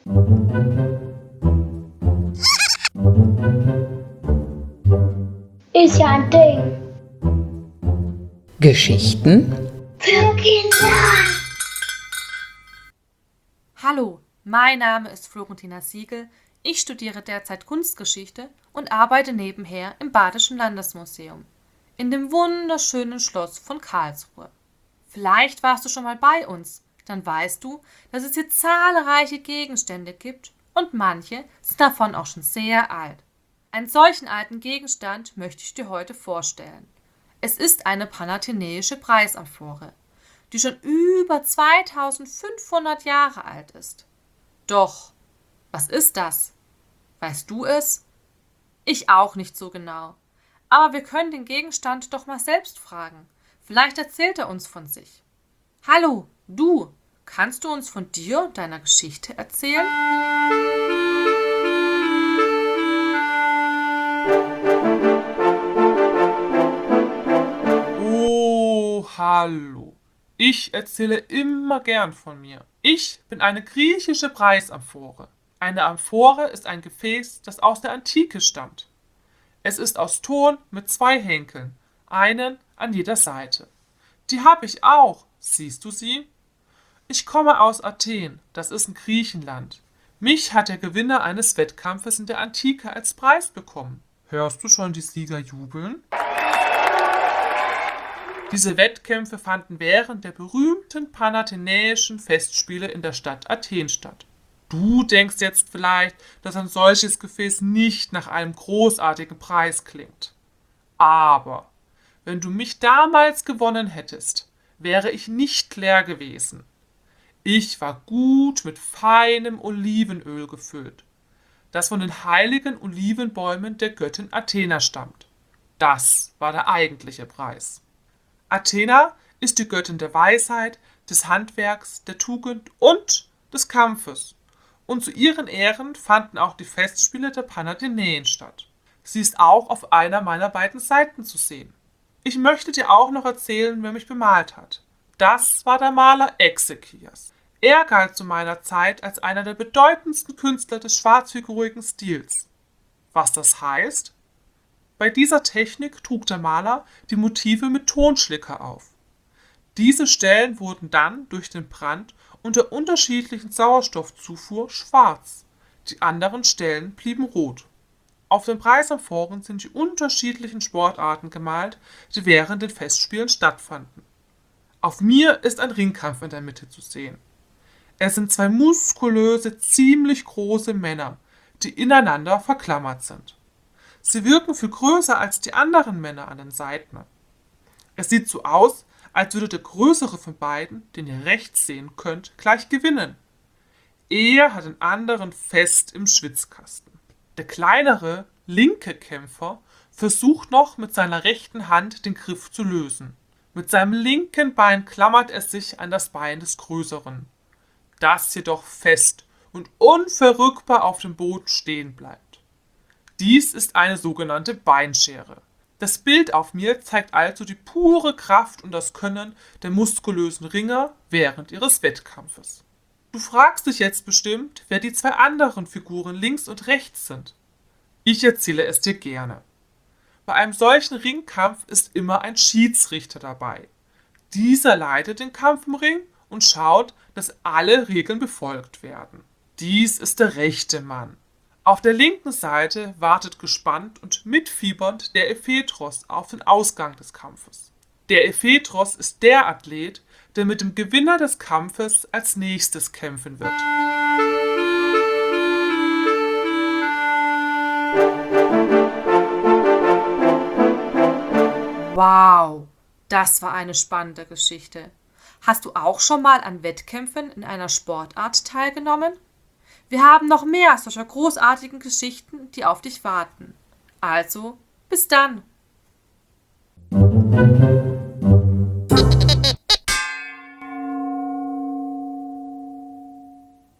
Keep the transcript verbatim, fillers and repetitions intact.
Ist ja ein Ding. Geschichten Für Kinder. Hallo, mein Name ist Florentina Siegel. Ich studiere derzeit Kunstgeschichte und arbeite nebenher im Badischen Landesmuseum, in dem wunderschönen Schloss von Karlsruhe. Vielleicht warst du schon mal bei uns, dann weißt du, dass es hier zahlreiche Gegenstände gibt und manche sind davon auch schon sehr alt. Einen solchen alten Gegenstand möchte ich dir heute vorstellen. Es ist eine panathenäische Preisamphore, die schon über zweitausendfünfhundert Jahre alt ist. Doch, was ist das? Weißt du es? Ich auch nicht so genau. Aber wir können den Gegenstand doch mal selbst fragen. Vielleicht erzählt er uns von sich. Hallo, du, kannst du uns von dir und deiner Geschichte erzählen? Oh, hallo. Ich erzähle immer gern von mir. Ich bin eine griechische Preisamphore. Eine Amphore ist ein Gefäß, das aus der Antike stammt. Es ist aus Ton mit zwei Henkeln, einen an jeder Seite. Die habe ich auch. Siehst du sie? Ich komme aus Athen, das ist in Griechenland. Mich hat der Gewinner eines Wettkampfes in der Antike als Preis bekommen. Hörst du schon die Sieger jubeln? Diese Wettkämpfe fanden während der berühmten panathenäischen Festspiele in der Stadt Athen statt. Du denkst jetzt vielleicht, dass ein solches Gefäß nicht nach einem großartigen Preis klingt. Aber wenn du mich damals gewonnen hättest, wäre ich nicht leer gewesen. Ich war gut mit feinem Olivenöl gefüllt, das von den heiligen Olivenbäumen der Göttin Athena stammt. Das war der eigentliche Preis. Athena ist die Göttin der Weisheit, des Handwerks, der Tugend und des Kampfes. Und zu ihren Ehren fanden auch die Festspiele der Panathenäen statt. Sie ist auch auf einer meiner beiden Seiten zu sehen. Ich möchte dir auch noch erzählen, wer mich bemalt hat. Das war der Maler Exekias. Er galt zu meiner Zeit als einer der bedeutendsten Künstler des schwarzfigurigen Stils. Was das heißt? Bei dieser Technik trug der Maler die Motive mit Tonschlicker auf. Diese Stellen wurden dann durch den Brand und der unterschiedlichen Sauerstoffzufuhr schwarz, die anderen Stellen blieben rot. Auf den Preisamphoren sind die unterschiedlichen Sportarten gemalt, die während den Festspielen stattfanden. Auf mir ist ein Ringkampf in der Mitte zu sehen. Es sind zwei muskulöse, ziemlich große Männer, die ineinander verklammert sind. Sie wirken viel größer als die anderen Männer an den Seiten. Es sieht so aus, als würde der größere von beiden, den ihr rechts sehen könnt, gleich gewinnen. Er hat den anderen fest im Schwitzkasten. Der kleinere, linke Kämpfer versucht noch mit seiner rechten Hand den Griff zu lösen. Mit seinem linken Bein klammert er sich an das Bein des größeren, das jedoch fest und unverrückbar auf dem Boden stehen bleibt. Dies ist eine sogenannte Beinschere. Das Bild auf mir zeigt also die pure Kraft und das Können der muskulösen Ringer während ihres Wettkampfes. Du fragst dich jetzt bestimmt, wer die zwei anderen Figuren links und rechts sind. Ich erzähle es dir gerne. Bei einem solchen Ringkampf ist immer ein Schiedsrichter dabei. Dieser leitet den Kampf im Ring und schaut, dass alle Regeln befolgt werden. Dies ist der rechte Mann. Auf der linken Seite wartet gespannt und mitfiebernd der Ephetros auf den Ausgang des Kampfes. Der Ephetros ist der Athlet, der mit dem Gewinner des Kampfes als nächstes kämpfen wird. Wow, das war eine spannende Geschichte. Hast du auch schon mal an Wettkämpfen in einer Sportart teilgenommen? Wir haben noch mehr solcher großartigen Geschichten, die auf dich warten. Also, bis dann!